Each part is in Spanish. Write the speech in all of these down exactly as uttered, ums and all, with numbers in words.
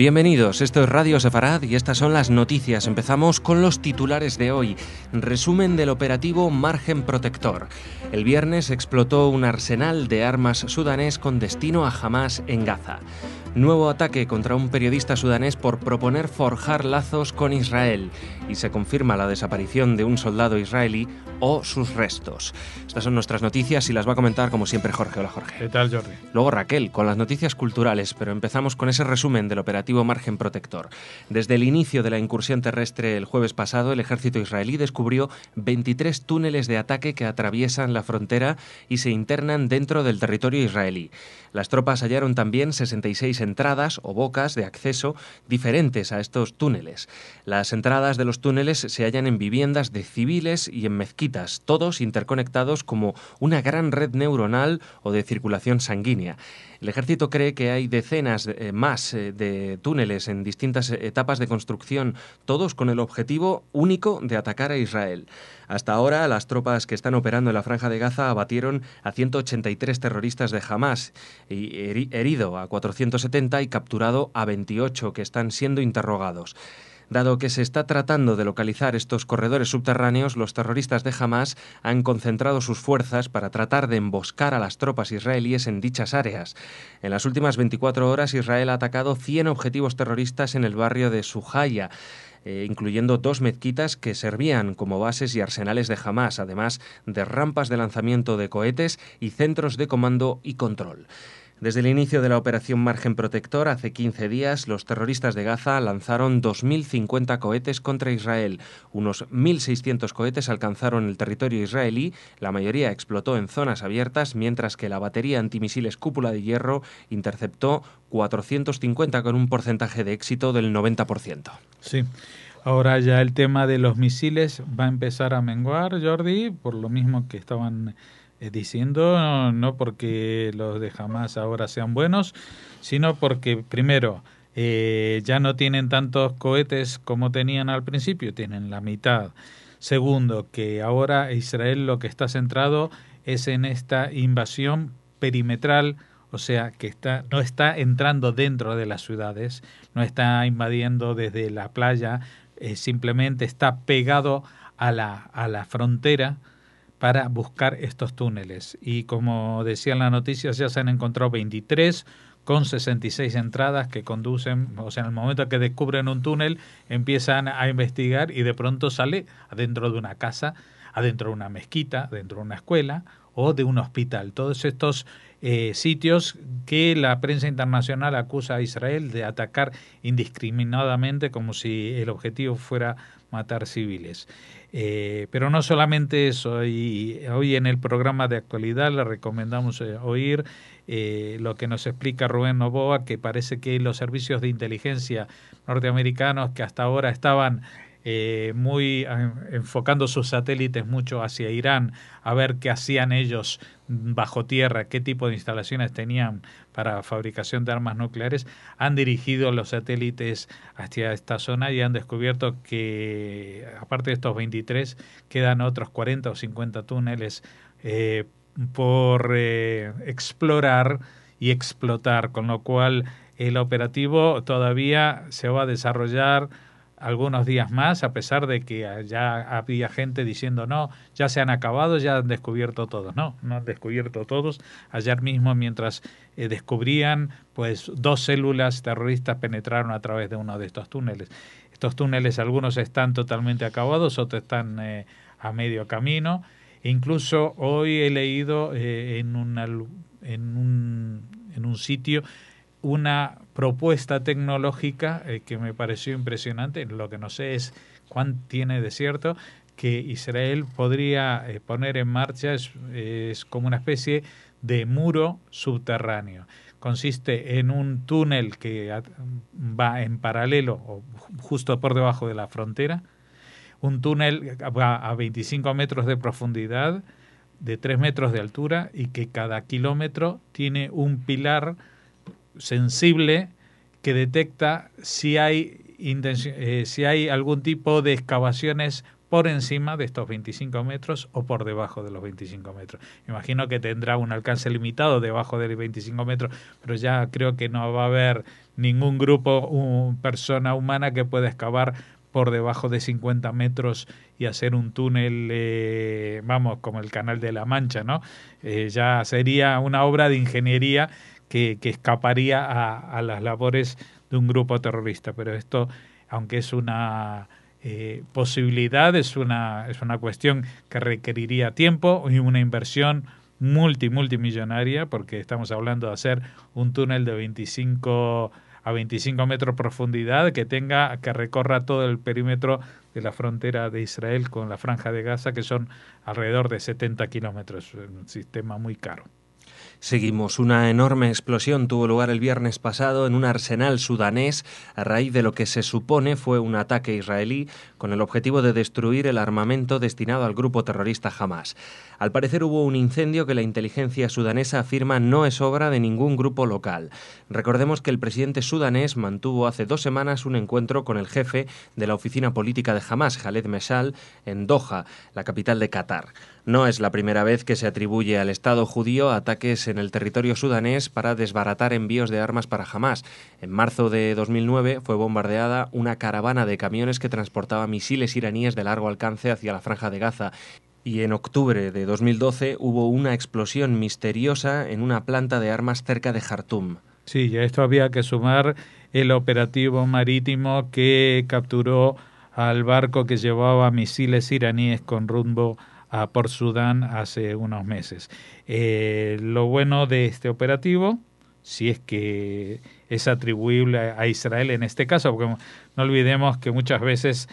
Bienvenidos, esto es Radio Sefarad y estas son las noticias. Empezamos con los titulares de hoy. Resumen del operativo Margen Protector. El viernes explotó un arsenal de armas sudanés con destino a Hamás en Gaza. Nuevo ataque contra un periodista sudanés por proponer forjar lazos con Israel y se confirma la desaparición de un soldado israelí o sus restos. Estas son nuestras noticias y las va a comentar como siempre Jorge. Hola Jorge. ¿Qué tal, Jordi? Luego Raquel con las noticias culturales, pero empezamos con ese resumen del operativo Margen Protector. Desde el inicio de la incursión terrestre el jueves pasado, el ejército israelí descubrió veintitrés túneles de ataque que atraviesan la frontera y se internan dentro del territorio israelí. Las tropas hallaron también sesenta y seis entradas o bocas de acceso diferentes a estos túneles. Las entradas de los túneles se hallan en viviendas de civiles y en mezquitas, todos interconectados como una gran red neuronal o de circulación sanguínea. El ejército cree que hay decenas eh, más eh, de túneles en distintas etapas de construcción, todos con el objetivo único de atacar a Israel. Hasta ahora, las tropas que están operando en la Franja de Gaza abatieron a ciento ochenta y tres terroristas de Hamás, y heri- herido a cuatrocientos setenta y capturado a veintiocho que están siendo interrogados. Dado que se está tratando de localizar estos corredores subterráneos, los terroristas de Hamás han concentrado sus fuerzas para tratar de emboscar a las tropas israelíes en dichas áreas. En las últimas veinticuatro horas, Israel ha atacado cien objetivos terroristas en el barrio de Sujaya, eh, incluyendo dos mezquitas que servían como bases y arsenales de Hamás, además de rampas de lanzamiento de cohetes y centros de comando y control. Desde el inicio de la operación Margen Protector, hace quince días, los terroristas de Gaza lanzaron dos mil cincuenta cohetes contra Israel. Unos mil seiscientos cohetes alcanzaron el territorio israelí, la mayoría explotó en zonas abiertas, mientras que la batería antimisiles Cúpula de Hierro interceptó cuatrocientos cincuenta con un porcentaje de éxito del noventa por ciento. Sí. Ahora ya el tema de los misiles va a empezar a menguar, Jordi, por lo mismo que estaban eh, diciendo, no, no porque los de Hamás ahora sean buenos, sino porque, primero, eh, ya no tienen tantos cohetes como tenían al principio, tienen la mitad. Segundo, que ahora Israel lo que está centrado es en esta invasión perimetral, o sea, que está, no está entrando dentro de las ciudades, no está invadiendo desde la playa, eh, simplemente está pegado a la, a la frontera para buscar estos túneles. Y como decía en la noticia, ya se han encontrado veintitrés con sesenta y seis entradas que conducen, o sea, en el momento que descubren un túnel, empiezan a investigar y de pronto sale adentro de una casa, adentro de una mezquita, dentro de una escuela o de un hospital. Todos estos eh, sitios que la prensa internacional acusa a Israel de atacar indiscriminadamente como si el objetivo fuera matar civiles. Eh, pero no solamente eso, y hoy en el programa de actualidad le recomendamos eh, oír eh, lo que nos explica Rubén Novoa, que parece que los servicios de inteligencia norteamericanos que hasta ahora estaban eh, muy eh, enfocando sus satélites mucho hacia Irán, a ver qué hacían ellos bajo tierra, qué tipo de instalaciones tenían para fabricación de armas nucleares, han dirigido los satélites hacia esta zona y han descubierto que, aparte de estos veintitrés, quedan otros cuarenta o cincuenta túneles eh, por eh, explorar y explotar, con lo cual el operativo todavía se va a desarrollar algunos días más, a pesar de que ya había gente diciendo no, ya se han acabado, ya han descubierto todos. No, no han descubierto todos. Ayer mismo, mientras eh, descubrían, pues dos células terroristas penetraron a través de uno de estos túneles. Estos túneles, algunos están totalmente acabados, otros están eh, a medio camino. Incluso hoy he leído eh, en, una, en, un, en un sitio una propuesta tecnológica eh, que me pareció impresionante. Lo que no sé es cuán tiene de cierto, que Israel podría eh, poner en marcha, es, es como una especie de muro subterráneo. Consiste en un túnel que va en paralelo o justo por debajo de la frontera, un túnel va a veinticinco metros de profundidad, de tres metros de altura, y que cada kilómetro tiene un pilar sensible que detecta si hay intención, eh, si hay algún tipo de excavaciones por encima de estos veinticinco metros o por debajo de los veinticinco metros. Imagino que tendrá un alcance limitado debajo de los veinticinco metros, pero ya creo que no va a haber ningún grupo, un, persona humana que pueda excavar por debajo de cincuenta metros y hacer un túnel, eh, vamos, como el Canal de la Mancha, ¿no? Eh, ya sería una obra de ingeniería que, que escaparía a, a las labores de un grupo terrorista. Pero esto, aunque es una eh, posibilidad, es una, es una cuestión que requeriría tiempo y una inversión multi, multimillonaria, porque estamos hablando de hacer un túnel de veinticinco a veinticinco metros de profundidad que tenga, que recorra todo el perímetro de la frontera de Israel con la Franja de Gaza, que son alrededor de setenta kilómetros, un sistema muy caro. Seguimos. Una enorme explosión tuvo lugar el viernes pasado en un arsenal sudanés a raíz de lo que se supone fue un ataque israelí con el objetivo de destruir el armamento destinado al grupo terrorista Hamás. Al parecer hubo un incendio que la inteligencia sudanesa afirma no es obra de ningún grupo local. Recordemos que el presidente sudanés mantuvo hace dos semanas un encuentro con el jefe de la oficina política de Hamás, Khaled Meshaal, en Doha, la capital de Qatar. No es la primera vez que se atribuye al Estado judío ataques en el territorio sudanés para desbaratar envíos de armas para Hamás. En marzo de dos mil nueve fue bombardeada una caravana de camiones que transportaba misiles iraníes de largo alcance hacia la Franja de Gaza. Y en octubre de dos mil doce hubo una explosión misteriosa en una planta de armas cerca de Jartum. Sí, y a esto había que sumar el operativo marítimo que capturó al barco que llevaba misiles iraníes con rumbo a Port Sudán hace unos meses. Eh, lo bueno de este operativo, si es que es atribuible a Israel en este caso, porque no olvidemos que muchas veces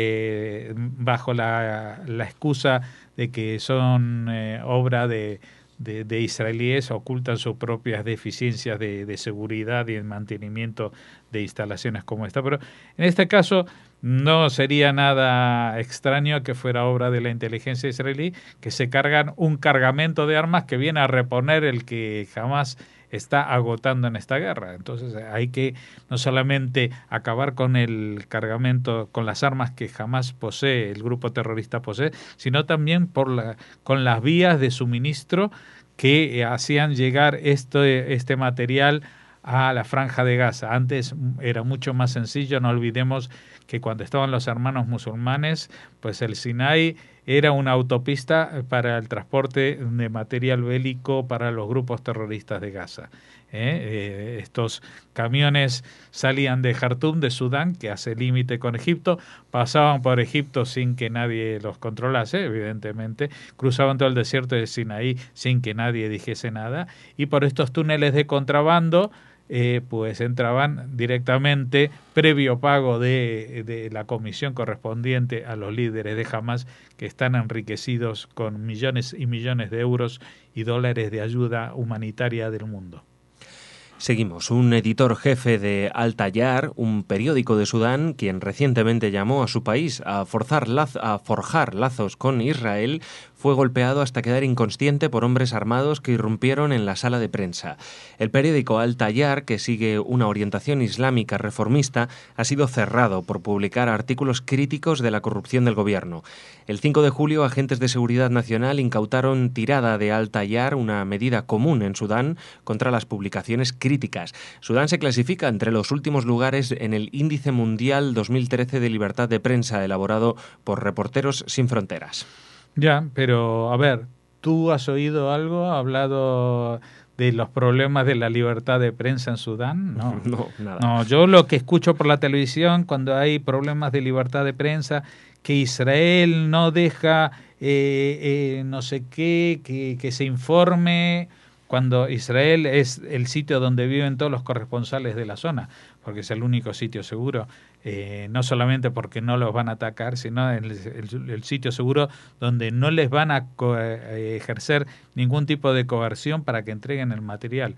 eh, bajo la, la excusa de que son eh, obra de, de, de israelíes, ocultan sus propias deficiencias de, de seguridad y de mantenimiento de instalaciones como esta. Pero en este caso no sería nada extraño que fuera obra de la inteligencia israelí, que se cargan un cargamento de armas que viene a reponer el que jamás está agotando en esta guerra. Entonces hay que no solamente acabar con el cargamento, con las armas que jamás posee, el grupo terrorista posee, sino también por la, con las vías de suministro que hacían llegar este, este material a la Franja de Gaza. Antes era mucho más sencillo, no olvidemos que cuando estaban los hermanos musulmanes, pues el Sinai era una autopista para el transporte de material bélico para los grupos terroristas de Gaza. ¿Eh? Eh, estos camiones salían de Jartum, de Sudán, que hace límite con Egipto, pasaban por Egipto sin que nadie los controlase, evidentemente, cruzaban todo el desierto de Sinaí sin que nadie dijese nada, y por estos túneles de contrabando Eh, pues entraban directamente, previo pago de, de la comisión correspondiente a los líderes de Hamás, que están enriquecidos con millones y millones de euros y dólares de ayuda humanitaria del mundo. Seguimos. Un editor jefe de Al Tayar, un periódico de Sudán, quien recientemente llamó a su país a, forzar laz- a forjar lazos con Israel, fue golpeado hasta quedar inconsciente por hombres armados que irrumpieron en la sala de prensa. El periódico Al Tayar, que sigue una orientación islámica reformista, ha sido cerrado por publicar artículos críticos de la corrupción del gobierno. El cinco de julio, agentes de seguridad nacional incautaron tirada de Al Tayar, una medida común en Sudán contra las publicaciones críticas. Sudán se clasifica entre los últimos lugares en el Índice Mundial dos mil trece de Libertad de Prensa, elaborado por Reporteros Sin Fronteras. Ya, pero a ver, ¿tú has oído algo? ¿Ha hablado de los problemas de la libertad de prensa en Sudán? No, no, nada. No, yo lo que escucho por la televisión cuando hay problemas de libertad de prensa, que Israel no deja eh, eh, no sé qué, que, que se informe, cuando Israel es el sitio donde viven todos los corresponsales de la zona, porque es el único sitio seguro. Eh, no solamente porque no los van a atacar, sino el, el, el sitio seguro donde no les van a co- eh, ejercer ningún tipo de coerción para que entreguen el material.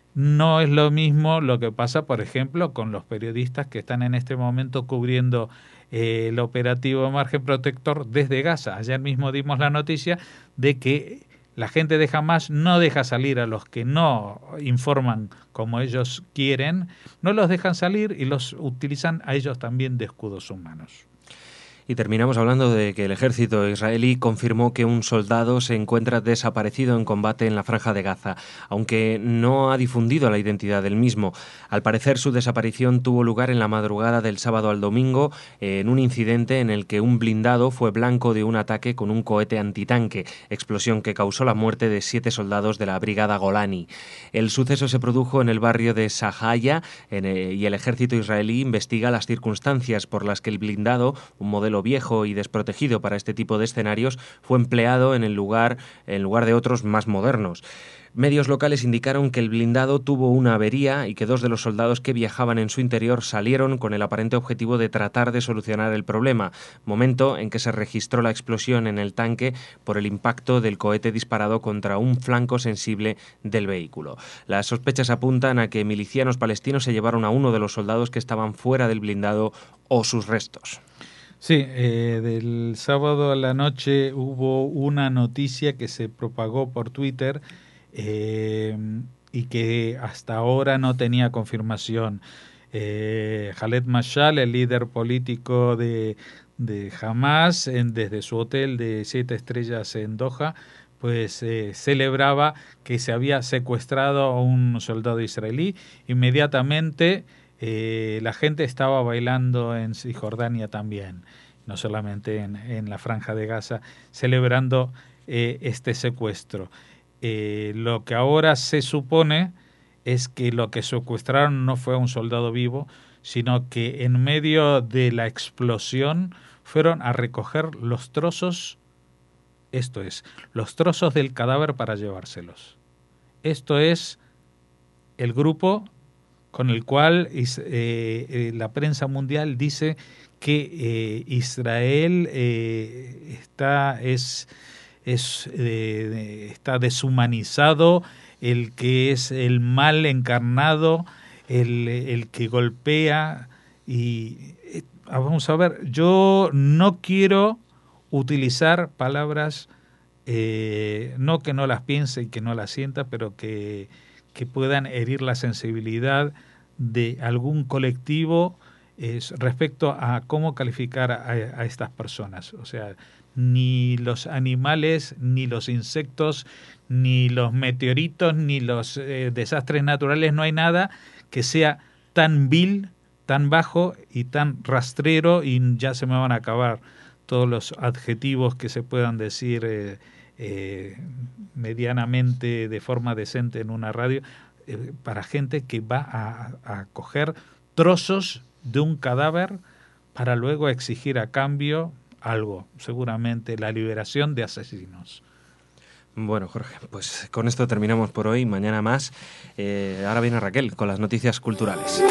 No es lo mismo lo que pasa, por ejemplo, con los periodistas que están en este momento cubriendo eh, el operativo Margen Protector desde Gaza. Ayer mismo dimos la noticia de que la gente de Hamás no deja salir a los que no informan como ellos quieren, no los dejan salir y los utilizan a ellos también de escudos humanos. Y terminamos hablando de que el ejército israelí confirmó que un soldado se encuentra desaparecido en combate en la Franja de Gaza, aunque no ha difundido la identidad del mismo. Al parecer, su desaparición tuvo lugar en la madrugada del sábado al domingo, eh, en un incidente en el que un blindado fue blanco de un ataque con un cohete antitanque, explosión que causó la muerte de siete soldados de la brigada Golani. El suceso se produjo en el barrio de Sahaya en, eh, y el ejército israelí investiga las circunstancias por las que el blindado, un modelo viejo y desprotegido para este tipo de escenarios, fue empleado en el lugar, en lugar de otros más modernos. Medios locales indicaron que el blindado tuvo una avería y que dos de los soldados que viajaban en su interior salieron con el aparente objetivo de tratar de solucionar el problema, momento en que se registró la explosión en el tanque por el impacto del cohete disparado contra un flanco sensible del vehículo. Las sospechas apuntan a que milicianos palestinos se llevaron a uno de los soldados que estaban fuera del blindado o sus restos. Sí, eh, del sábado a la noche hubo una noticia que se propagó por Twitter eh, y que hasta ahora no tenía confirmación. Eh, Khaled Mashal, el líder político de, de Hamas, en, desde su hotel de siete estrellas en Doha, pues eh, celebraba que se había secuestrado a un soldado israelí. Inmediatamente Eh, la gente estaba bailando en Cisjordania también, no solamente en, en la Franja de Gaza, celebrando eh, este secuestro. Eh, lo que ahora se supone es que lo que secuestraron no fue a un soldado vivo, sino que en medio de la explosión fueron a recoger los trozos, esto es, los trozos del cadáver para llevárselos. Esto es el grupo con el cual eh, eh, la prensa mundial dice que eh, Israel eh, está, es, es, eh, está deshumanizado, el que es el mal encarnado, el, el que golpea. Y eh, vamos a ver, yo no quiero utilizar palabras, eh, no que no las piense y que no las sienta, pero que que puedan herir la sensibilidad de algún colectivo eh, respecto a cómo calificar a, a estas personas. O sea, ni los animales, ni los insectos, ni los meteoritos, ni los eh, desastres naturales, no hay nada que sea tan vil, tan bajo y tan rastrero, y ya se me van a acabar todos los adjetivos que se puedan decir eh, Eh, medianamente de forma decente en una radio, eh, para gente que va a, a coger trozos de un cadáver para luego exigir a cambio algo, seguramente la liberación de asesinos. Bueno, Jorge, pues con esto terminamos por hoy, mañana más. Eh, ahora viene Raquel con las noticias culturales.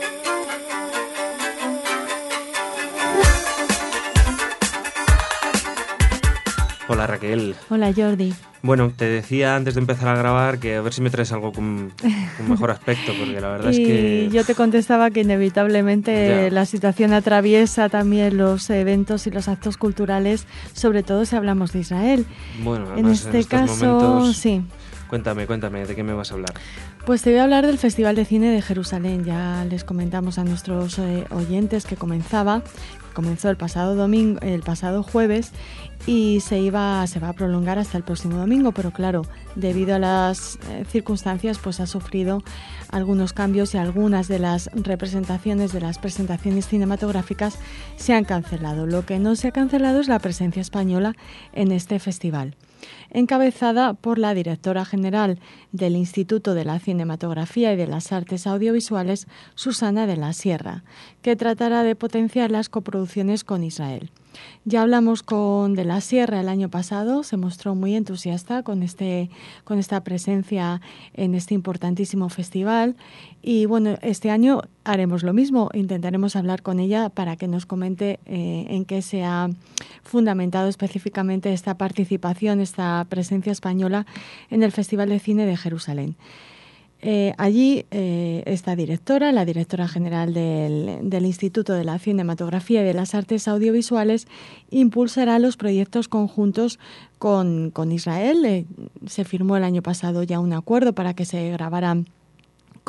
Hola Raquel. Hola Jordi. Bueno, te decía antes de empezar a grabar que a ver si me traes algo con, con mejor aspecto, porque la verdad y es que... yo te contestaba que inevitablemente ya. La situación atraviesa también los eventos y los actos culturales, sobre todo si hablamos de Israel. Bueno, en este en caso, momentos... sí. Cuéntame, cuéntame, ¿de qué me vas a hablar? Pues te voy a hablar del Festival de Cine de Jerusalén. Ya les comentamos a nuestros eh, oyentes que comenzaba, comenzó el pasado domingo, el pasado jueves, y se iba, se va a prolongar hasta el próximo domingo, pero claro, debido a las eh, circunstancias, pues ha sufrido algunos cambios y algunas de las representaciones de las presentaciones cinematográficas se han cancelado. Lo que no se ha cancelado es la presencia española en este festival, encabezada por la directora general del Instituto de la Cinematografía y de las Artes Audiovisuales, Susana de la Sierra, que tratará de potenciar las coproducciones con Israel. Ya hablamos con De la Sierra el año pasado, se mostró muy entusiasta con, este, con esta presencia en este importantísimo festival, y bueno, este año haremos lo mismo, intentaremos hablar con ella para que nos comente eh, en qué se ha fundamentado específicamente esta participación, esta presencia española en el Festival de Cine de Jerusalén. Eh, allí eh, esta directora, la directora general del, del Instituto de la Cinematografía y de las Artes Audiovisuales, impulsará los proyectos conjuntos con, con Israel. Eh, se firmó el año pasado ya un acuerdo para que se grabaran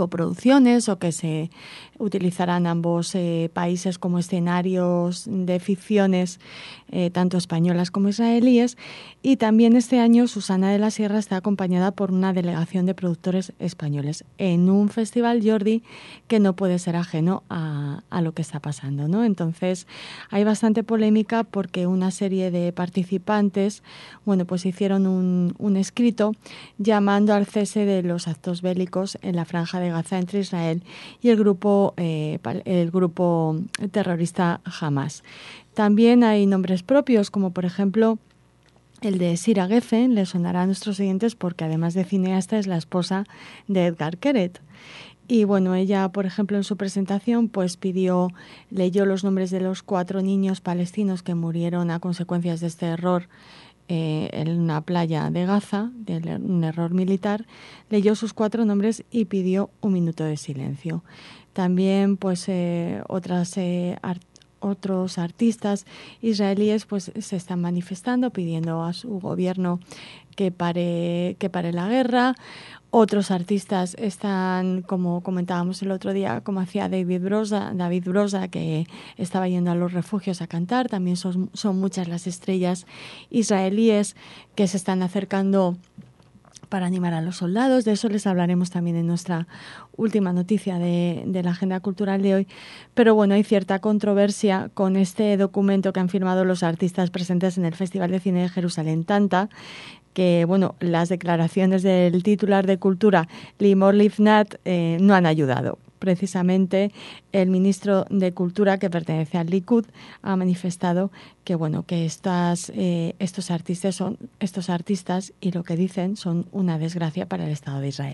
coproducciones o que se utilizarán ambos eh, países como escenarios de ficciones, eh, tanto españolas como israelíes. Y también este año Susana de la Sierra está acompañada por una delegación de productores españoles en un festival, Jordi, que no puede ser ajeno a, a lo que está pasando, ¿no? Entonces hay bastante polémica porque una serie de participantes, bueno, pues hicieron un, un escrito llamando al cese de los actos bélicos en la Franja de Gaza entre Israel y el grupo, eh, el grupo terrorista Hamas. También hay nombres propios, como por ejemplo el de Sira Geffen, le sonará a nuestros oyentes porque además de cineasta es la esposa de Edgar Keret. Y bueno, ella, por ejemplo, en su presentación, pues pidió, leyó los nombres de los cuatro niños palestinos que murieron a consecuencias de este error eh, en una playa de Gaza, de un error militar, leyó sus cuatro nombres y pidió un minuto de silencio. También, pues, eh, otras eh, art- otros artistas israelíes pues se están manifestando pidiendo a su gobierno que pare que pare la guerra. Otros artistas están, como comentábamos el otro día, como hacía David Broza, David Broza, que estaba yendo a los refugios a cantar. También son, son muchas las estrellas israelíes que se están acercando para animar a los soldados. De eso les hablaremos también en nuestra última noticia de, de la agenda cultural de hoy. Pero bueno, hay cierta controversia con este documento que han firmado los artistas presentes en el Festival de Cine de Jerusalén Tanta, que bueno, las declaraciones del titular de Cultura, Limor Livnat, eh, no han ayudado. Precisamente el ministro de Cultura, que pertenece al Likud, ha manifestado que bueno, que estas, eh, estos artistas son estos artistas y lo que dicen son una desgracia para el Estado de Israel.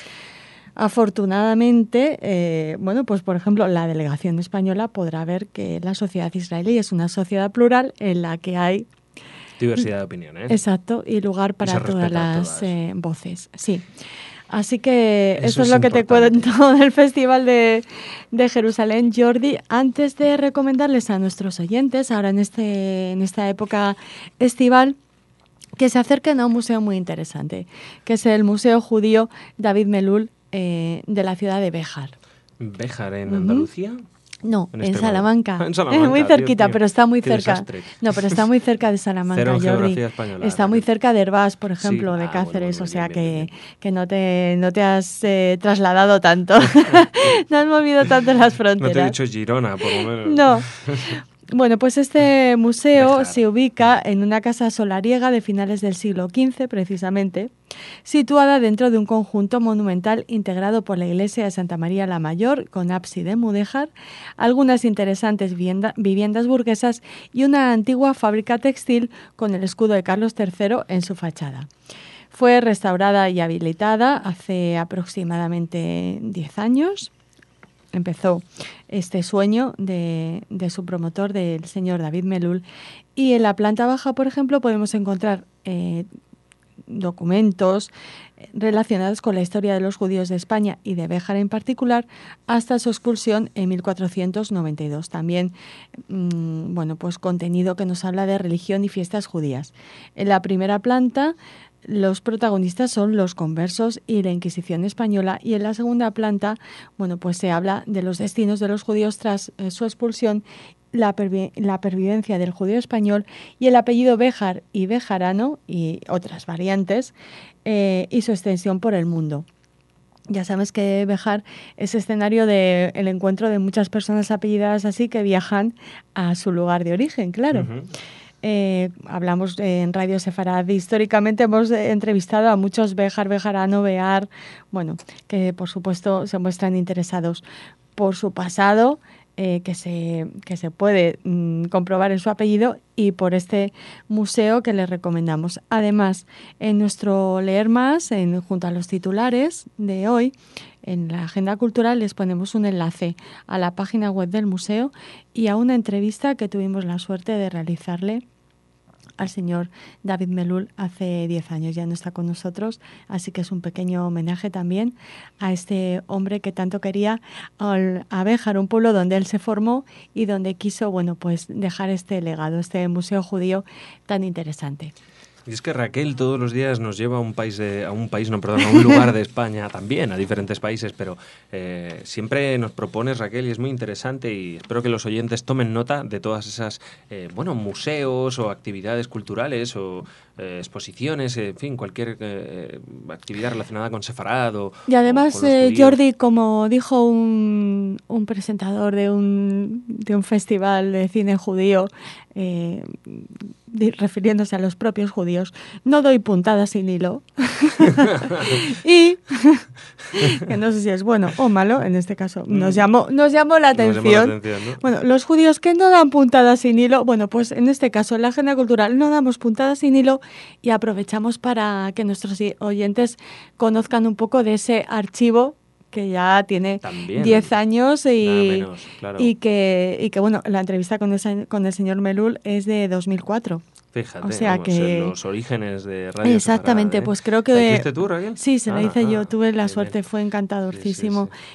Afortunadamente, eh, bueno, pues por ejemplo, la delegación española podrá ver que la sociedad israelí es una sociedad plural en la que hay diversidad de opiniones. Exacto, y lugar para y todas las eh, voces. Sí. Así que eso, eso es, es lo que te cuento del Festival de, de Jerusalén, Jordi. Antes de recomendarles a nuestros oyentes, ahora en, este, en esta época estival, que se acerquen a un museo muy interesante, que es el Museo Judío David Melul eh, de la ciudad de Béjar. ¿Béjar en Andalucía? Uh-huh. No, en, en Salamanca. En Salamanca. Muy cerquita, Dios, pero está muy qué cerca. Desastre. No, pero está muy cerca de Salamanca, Cero Jordi. geografía española. Está muy cerca de Herbás, por ejemplo, sí. de ah, Cáceres, bueno, bueno, o sea bien, que, bien, bien. que no te no te has eh, trasladado tanto. No has movido tanto las fronteras. No te he dicho Girona, por lo menos. No. Bueno, pues este museo Béjar. se ubica en una casa solariega de finales del siglo quince, precisamente, situada dentro de un conjunto monumental integrado por la iglesia de Santa María la Mayor, con ábside mudéjar, algunas interesantes vivienda, viviendas burguesas y una antigua fábrica textil con el escudo de Carlos tercero en su fachada. Fue restaurada y habilitada hace aproximadamente diez años. Empezó este sueño de, de su promotor, del señor David Melul. Y en la planta baja, por ejemplo, podemos encontrar eh, documentos relacionados con la historia de los judíos de España y de Béjar en particular, hasta su expulsión en mil cuatrocientos noventa y dos. También, mmm, bueno, pues contenido que nos habla de religión y fiestas judías. En la primera planta, los protagonistas son los conversos y la Inquisición española, y en la segunda planta, bueno, pues se habla de los destinos de los judíos tras eh, su expulsión, la, pervi- la pervivencia del judío español y el apellido Béjar y Bejarano y otras variantes eh, y su extensión por el mundo. Ya sabes que Béjar es escenario del de encuentro de muchas personas apellidadas así que viajan a su lugar de origen, claro. Uh-huh. Eh, hablamos en Radio Sefarad. Históricamente hemos entrevistado a muchos Béjar, Bejarano, Bear, bueno, que por supuesto se muestran interesados por su pasado, eh, que se que se puede mmm, comprobar en su apellido, y por este museo que les recomendamos. Además, en nuestro Leer Más, en, junto a los titulares de hoy, en la agenda cultural les ponemos un enlace a la página web del museo y a una entrevista que tuvimos la suerte de realizarle al señor David Melul hace diez años. Ya no está con nosotros, así que es un pequeño homenaje también a este hombre que tanto quería a Béjar, un pueblo donde él se formó y donde quiso, bueno, pues dejar este legado, este museo judío tan interesante. Y es que Raquel todos los días nos lleva a un país, de, a un país, no, perdón, a un lugar de España también, a diferentes países, pero eh, siempre nos propones, Raquel, y es muy interesante y espero que los oyentes tomen nota de todas esas, eh, bueno, museos o actividades culturales o eh, exposiciones, en fin, cualquier eh, actividad relacionada con Sefarad o Y además, o con los eh, judíos. Jordi, como dijo un, un presentador de un, de un festival de cine judío, eh, di- refiriéndose a los propios judíos, no doy puntadas sin hilo. Y, que no sé si es bueno o malo, en este caso nos llamó, nos llamó la Nos llamó la atención. atención, ¿no? Bueno, los judíos que no dan puntadas sin hilo, bueno, pues en este caso en la agenda cultural no damos puntadas sin hilo y aprovechamos para que nuestros i- oyentes conozcan un poco de ese archivo que ya tiene También. diez años Nada y, menos, claro. y, que, y que, bueno, la entrevista con el, se- con el señor Melul es de dos mil cuatro. Fíjate, o sea vamos, que- en los orígenes de Radio Exactamente, Sefarad, ¿eh? pues creo que... ¿La hiciste tú, Raquel? Sí, se la Ah, hice yo, ah, tuve la bien, suerte, bien. fue encantadorcísimo. Sí, sí,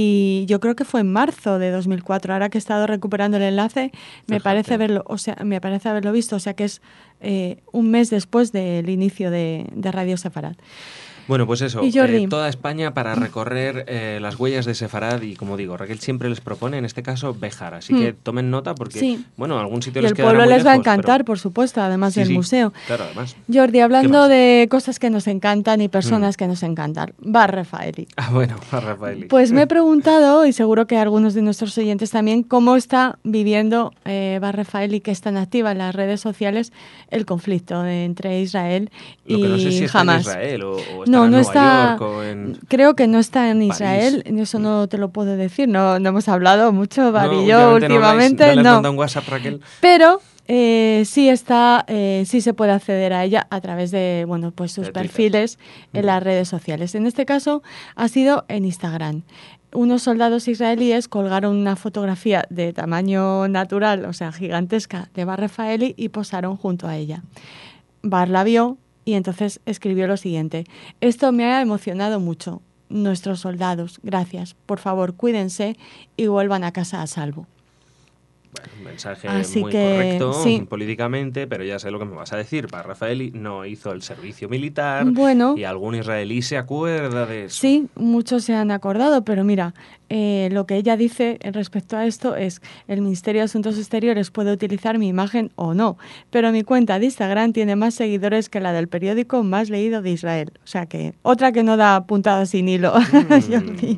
Y yo creo que fue en marzo de dos mil cuatro, ahora que he estado recuperando el enlace, me Fíjate. parece haberlo, o sea, me parece haberlo visto, o sea que es eh, un mes después del inicio de, de Radio Sefarad. Bueno, pues eso, Y Jordi. eh, toda España para recorrer eh, las huellas de Sefarad y, como digo, Raquel siempre les propone, en este caso, Béjar. Así Hmm. que tomen nota porque, Sí. bueno, algún sitio Y les el quedará pueblo muy les va a lejos, encantar, pero- por supuesto, además Sí, del sí, museo. Claro, además. Jordi, hablando más? de cosas que nos encantan y personas Mm. que nos encantan, Bar Rafaeli. Ah, bueno, a Rafaeli. Pues me he preguntado, y seguro que algunos de nuestros oyentes también, cómo está viviendo eh, Bar Rafaeli, que es tan activa en las redes sociales, el conflicto entre Israel Lo y que no sé si está Hamas. en Israel o, o está No, en no Nueva está. York o en... Creo que no está en París. Israel, eso no te lo puedo decir, no, no hemos hablado mucho, Bar No, y yo últimamente no habláis, últimamente, ¿no le has no. mandado un WhatsApp, Raquel? Pero eh, sí está, eh, sí se puede acceder a ella a través de, bueno, pues sus De Twitter. perfiles en Mm. las redes sociales. En este caso ha sido en Instagram. Unos soldados israelíes colgaron una fotografía de tamaño natural, o sea, gigantesca, de Bar Rafaeli y posaron junto a ella. Bar la vio y entonces escribió lo siguiente: esto me ha emocionado mucho. Nuestros soldados, gracias. Por favor, cuídense y vuelvan a casa a salvo. Bueno, un mensaje Así muy que, correcto sí. políticamente, pero ya sé lo que me vas a decir. Bar Rafaeli no hizo el servicio militar Bueno. y algún israelí se acuerda de eso. Sí, muchos se han acordado, pero mira, eh, lo que ella dice respecto a esto es: el Ministerio de Asuntos Exteriores puede utilizar mi imagen o no, pero mi cuenta de Instagram tiene más seguidores que la del periódico más leído de Israel. O sea que otra que no da puntada sin hilo. Mm.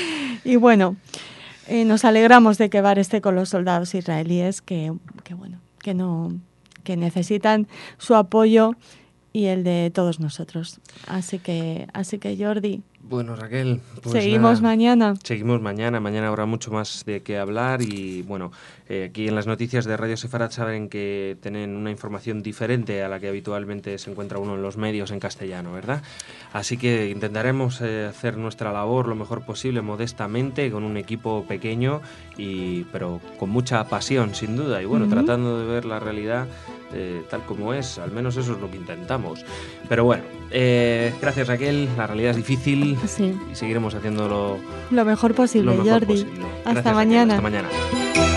Y bueno, eh, nos alegramos de que Bar esté con los soldados israelíes que, que bueno, que no, que necesitan su apoyo y el de todos nosotros. Así que, así que Jordi, Bueno, Raquel, pues seguimos nada. mañana. Seguimos mañana, mañana habrá mucho más de qué hablar y bueno, eh, aquí en las noticias de Radio Sefarad saben que tienen una información diferente a la que habitualmente se encuentra uno en los medios en castellano, ¿verdad? Así que intentaremos eh, hacer nuestra labor lo mejor posible, modestamente, con un equipo pequeño, y pero con mucha pasión, sin duda, y bueno, Ujú. tratando de ver la realidad eh, tal como es, al menos eso es lo que intentamos. Pero bueno, eh, gracias Raquel, la realidad es difícil. Sí, Y seguiremos haciéndolo lo mejor posible, lo mejor Jordi. posible. Hasta Gracias, Raquel. mañana. Hasta mañana.